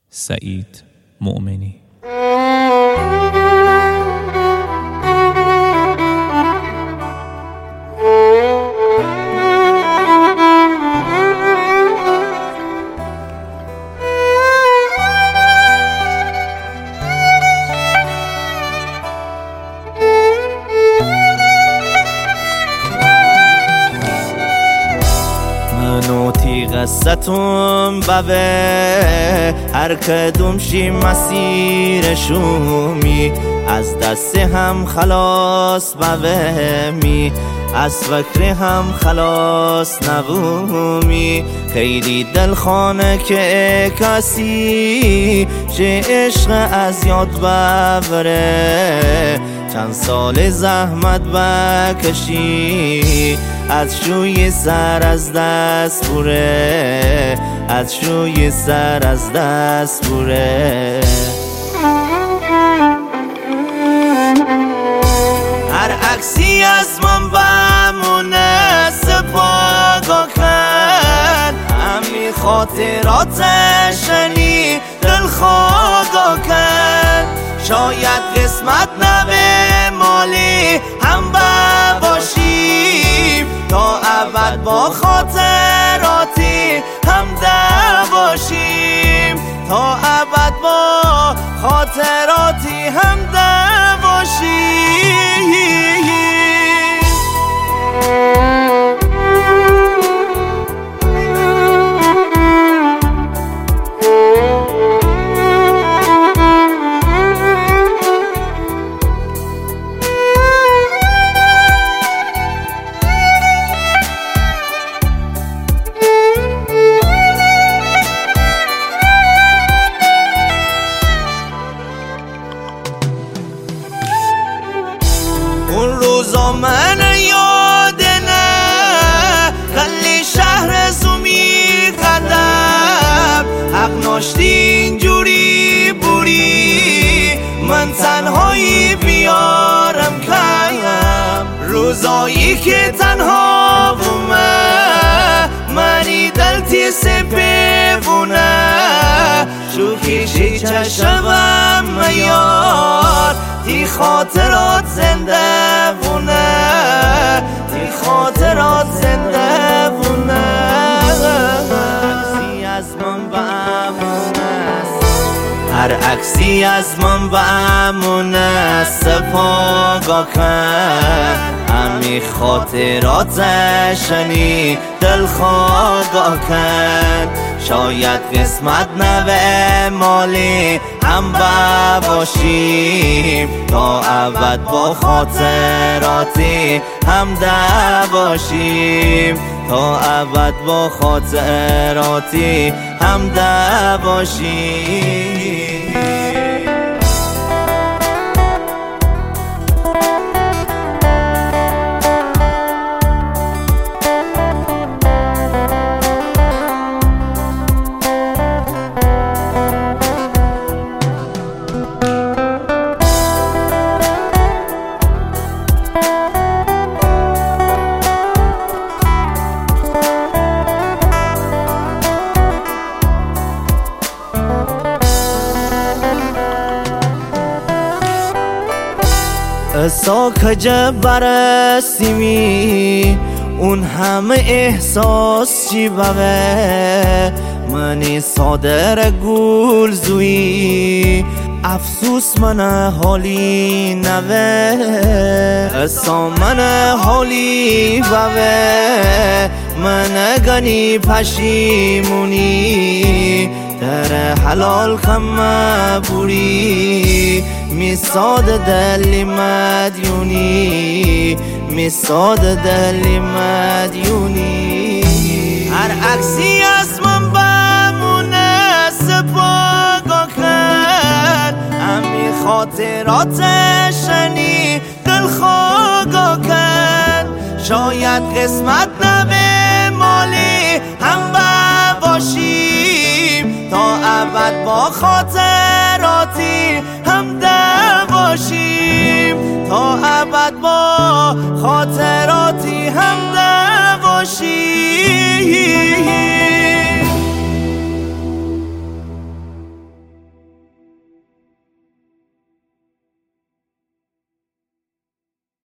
سعید مؤمنی. منو قصتون بوه هر کدوم شی مسیر شومی از دست هم خلاص بوه می از فکر هم خلاص نبومی خیلی دلخانه که کسی چه عشق از یاد ببره چند سال زحمت بکشی از شوی سر از دست بوره از شوی سر از دست بوره هر عکسی از من بمونه سپاگا کن همی خاطراتشنی دلخواگا کن شاید قسمت نبه مالی هم باشیم تا ابد با خاطراتی هم باشیم تا ابد با خاطراتی هم باشیم اون روزا من یادنه خلی شهر زومی قدم حق ناشتی اینجوری بوری من تنهایی بیارم کیم روزایی که تنها بومه منی دلتی سپیبونه شوخیشی چشمم میار تی خاطرات زنده بونه تی خاطرات زنده بونه عکسی از من بمونه هر عکسی از من بمونه سپاگا کن همی خاطراتشنی دلخواگا کن شاید قسمت نوه مالی هم باشیم تا ابد با خاطراتی هم باشیم تا ابد با خاطراتی هم باشیم اسا کجا برسیمی اون همه احساس چی بوه منی صادر گل زوی افسوس من حالی نوه اسا من حالی بوه من گنی پشیمونی در حلال کم بوری میساد دلی مدیونی میساد دلی مدیونی هر عکسی از من بمونه سپاگا کن همی خاطراتشنی دلخواگا کن شاید قسمت نبه مالی هم باشیم تا ابد با خاطراتی هم باشیم تا ابد با خاطراتی هم باشیم